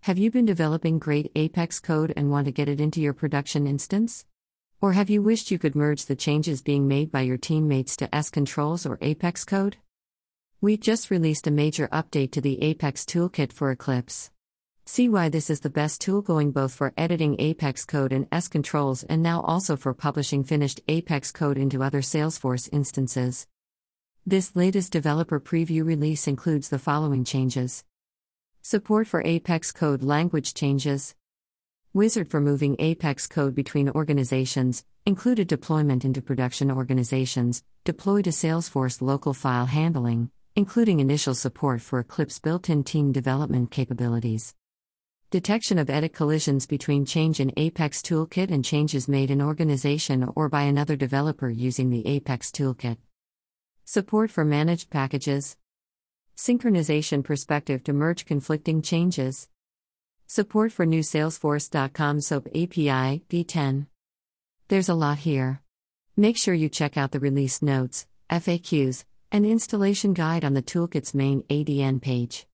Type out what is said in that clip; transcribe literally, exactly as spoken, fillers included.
Have you been developing great Apex code and want to get it into your production instance? Or have you wished you could merge the changes being made by your teammates to S-Controls or Apex code? We've just released a major update to the Apex toolkit for Eclipse. See why this is the best tool going both for editing Apex code and S-Controls and now also for publishing finished Apex code into other Salesforce instances. This latest developer preview release includes the following changes. Support for Apex code language changes. Wizard for moving Apex code between organizations, included deployment into production organizations, deploy to Salesforce local file handling, including initial support for Eclipse built-in team development capabilities. Detection of edit collisions between change in Apex toolkit and changes made in organization or by another developer using the Apex toolkit. Support for managed packages. Synchronization perspective to merge conflicting changes. Support for new Salesforce dot com SOAP A P I v ten. There's a lot here. Make sure you check out the release notes, F A Qs, and installation guide on the toolkit's main A D N page.